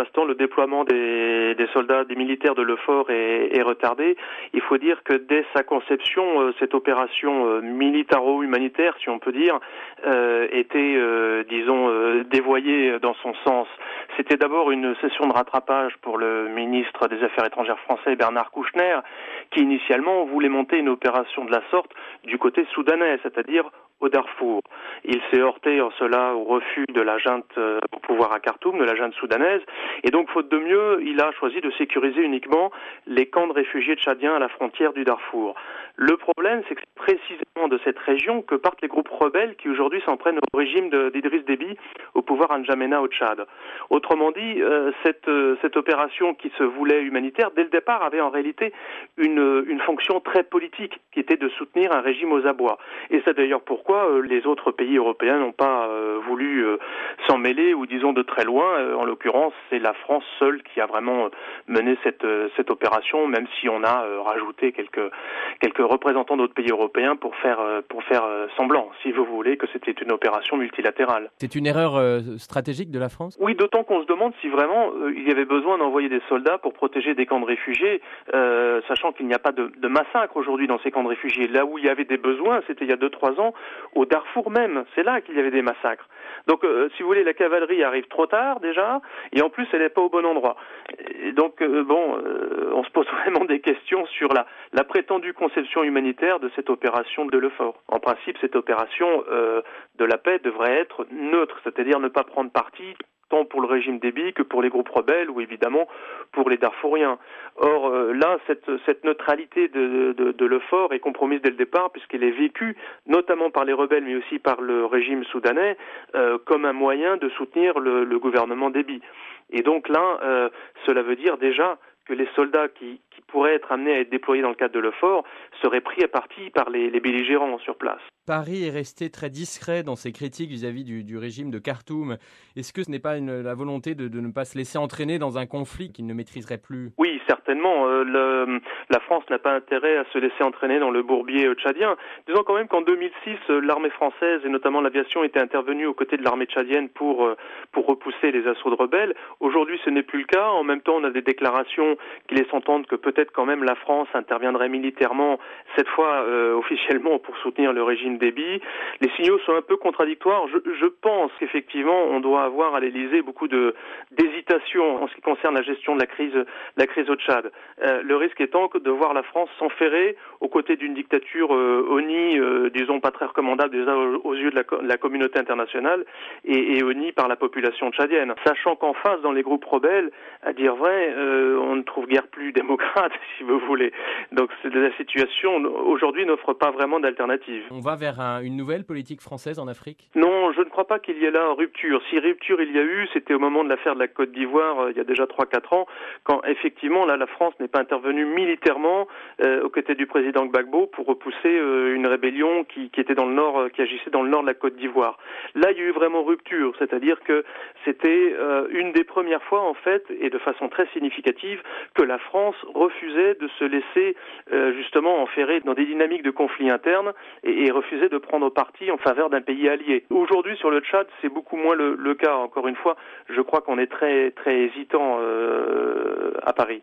l'instant, le déploiement des soldats, des militaires de l'EUFOR est retardé. Il faut dire que dès sa conception, cette opération militaro-humanitaire, si on peut dire, était, dévoyée dans son sens. C'était d'abord une session de rattrapage pour le ministre des Affaires étrangères français, Bernard Kouchner, qui initialement voulait monter une opération de la sorte du côté soudanais, c'est-à-dire au Darfour. Il s'est heurté en cela au refus de la junte au pouvoir à Khartoum, de la junte soudanaise, et donc faute de mieux, il a choisi de sécuriser uniquement les camps de réfugiés tchadiens à la frontière du Darfour. Le problème, c'est que c'est précisément de cette région que partent les groupes rebelles qui aujourd'hui s'en prennent au régime d'Idriss Déby, au pouvoir à N'Djamena au Tchad. Autrement dit, cette opération qui se voulait humanitaire, dès le départ, avait en réalité une fonction très politique, qui était de soutenir un régime aux abois. Et c'est d'ailleurs pourquoi les autres pays européens n'ont pas voulu s'en mêler, ou disons de très loin. En l'occurrence, c'est la France seule qui a vraiment mené cette opération, même si on a rajouté quelques représentants d'autres pays européens pour faire semblant, si vous voulez, que c'était une opération multilatérale. C'est une erreur stratégique de la France ? Oui, d'autant qu'on se demande si vraiment il y avait besoin d'envoyer des soldats pour protéger des camps de réfugiés, sachant qu'il n'y a pas de massacre aujourd'hui dans ces camps de réfugiés. Là où il y avait des besoins, c'était il y a 2-3 ans, au Darfour même, c'est là qu'il y avait des massacres. Donc, si vous voulez, la cavalerie arrive trop tard déjà, et en plus, elle n'est pas au bon endroit. Et donc, on se pose vraiment des questions sur la prétendue conception humanitaire de cette opération de l'EUFOR. En principe, cette opération de la paix devrait être neutre, c'est-à-dire ne pas prendre parti tant pour le régime Déby que pour les groupes rebelles ou évidemment pour les Darfouriens. Or, là, cette neutralité de l'EUFOR est compromise dès le départ puisqu'elle est vécue notamment par les rebelles mais aussi par le régime soudanais comme un moyen de soutenir le gouvernement Déby. Et donc là, cela veut dire déjà que les soldats qui pourraient être amenés à être déployés dans le cadre de l'EUFOR seraient pris à partie par les belligérants sur place. Paris est resté très discret dans ses critiques vis-à-vis du régime de Khartoum. Est-ce que ce n'est pas la volonté de ne pas se laisser entraîner dans un conflit qu'il ne maîtriserait plus ? Oui, certainement. La France n'a pas intérêt à se laisser entraîner dans le bourbier tchadien. Disons quand même qu'en 2006, l'armée française et notamment l'aviation était intervenue aux côtés de l'armée tchadienne pour repousser les assauts de rebelles. Aujourd'hui, ce n'est plus le cas. En même temps, on a des déclarations qui laissent entendre que peut-être quand même la France interviendrait militairement, cette fois officiellement pour soutenir le régime Déby. Les signaux sont un peu contradictoires. Je pense qu'effectivement, on doit avoir à l'Élysée beaucoup d'hésitation en ce qui concerne la gestion de la crise au Tchad. Le risque étant de voir la France s'enferrer aux côtés d'une dictature honnie, disons pas très recommandable déjà aux yeux de la communauté internationale et honnie par la population tchadienne. Sachant qu'en face, dans les groupes rebelles, à dire vrai, on ne trouve guère plus démocrate, si vous voulez. Donc la situation aujourd'hui n'offre pas vraiment d'alternative. On va vers une nouvelle politique française en Afrique ? Non, je ne crois pas qu'il y ait là rupture. Si rupture il y a eu, c'était au moment de l'affaire de la Côte d'Ivoire, il y a déjà 3-4 ans, quand effectivement là la France n'est pas intervenue militairement aux côtés du président Gbagbo pour repousser une rébellion qui était dans le nord, qui agissait dans le nord de la Côte d'Ivoire. Là il y a eu vraiment rupture, c'est-à-dire que c'était une des premières fois en fait, et de façon très significative, que la France refusait de se laisser justement enferrer dans des dynamiques de conflits internes et refusait de prendre parti en faveur d'un pays allié. Aujourd'hui sur le Tchad, c'est beaucoup moins le cas. Encore une fois, je crois qu'on est très très hésitant à Paris.